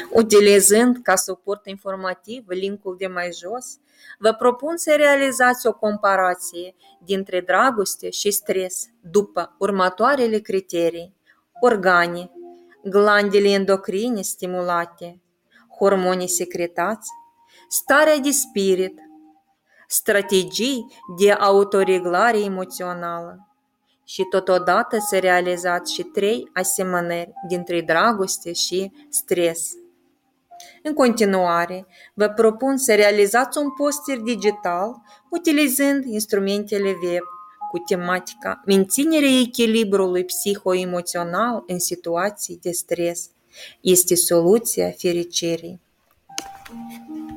Utilizând ca suport informativ linkul de mai jos, vă propun să realizați o comparație dintre dragoste și stres după următoarele criterii: organe, glandele endocrine stimulate, hormonii secretați, starea de spirit, strategii de autoreglare emoțională. Și totodată să realizați și 3 asemănări dintre dragoste și stres. În continuare, vă propun să realizați un poster digital utilizând instrumentele web cu tematica menținerea echilibrului psihoemoțional în situații de stres. Este soluția fericirii.